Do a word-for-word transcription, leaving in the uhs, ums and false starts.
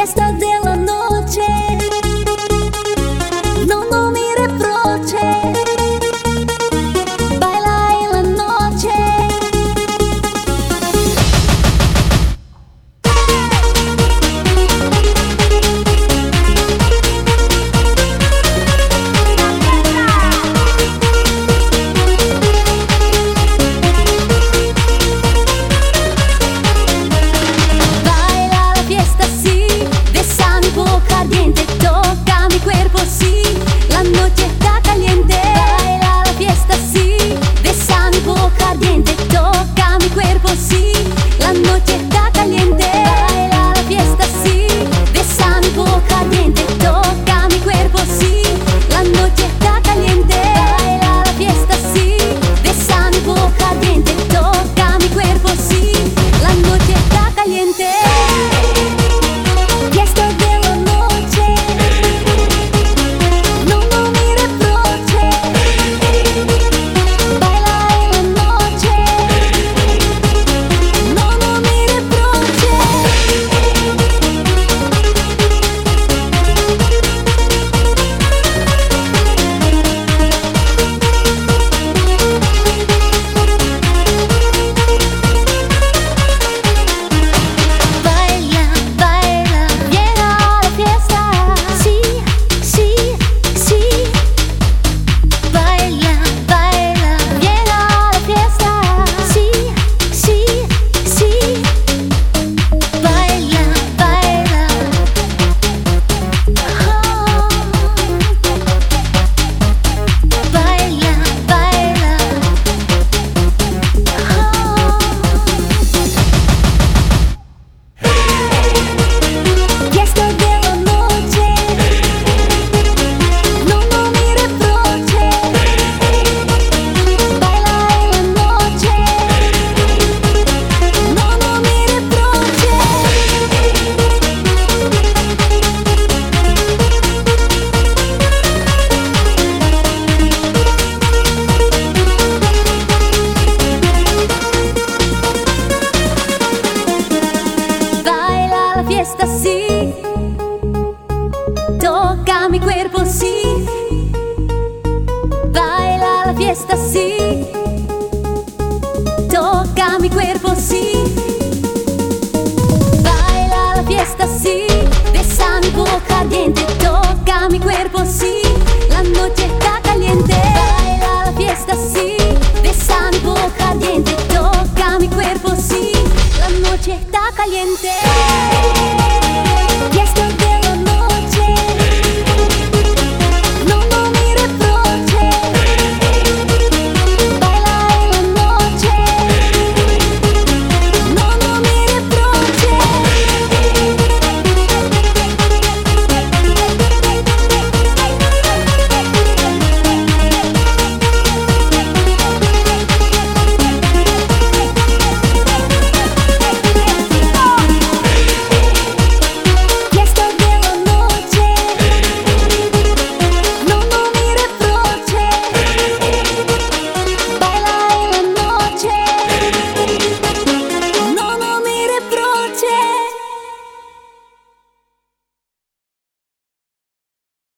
fiesta de la noche, no, no mi reproche, baila en la noche. Baila la fiesta, sí, besa mi boca ardiente, toca mi cuerpo, sí, la noche está caliente. Baila la fiesta, sí, besa mi boca ardiente, toca mi cuerpo, sí, la noche está caliente. Baila la fiesta, sí, besa mi boca ardiente, toca mi cuerpo, sí, la noche está caliente. Baila la fiesta, sí, besa mi boca ardiente, toca mi cuerpo, sí, la noche está caliente. Fiesta de la noche, no, no mi reproche, baila en la noche, no, no mi reproche. Baila, baila, llega la fiesta, sí, sí, sí. Baila, baila, llega la fiesta, sí, sí, sí. Baila, baila, oh. Baila, baila, oh. Fiesta de la noche, no, no mi reproche, baila en la noche, no, no mi reproche. Baila la fiesta, sí, toca mi cuerpo, sí. Baila la fiesta, sí, toca mi cuerpo, sí. Baila la fiesta, sí, besa mi boca ardiente, toca mi cuerpo, sí, la noche está caliente. Baila la fiesta, sí, besa mi boca ardiente, toca mi cuerpo, sí, la noche está caliente. Fiesta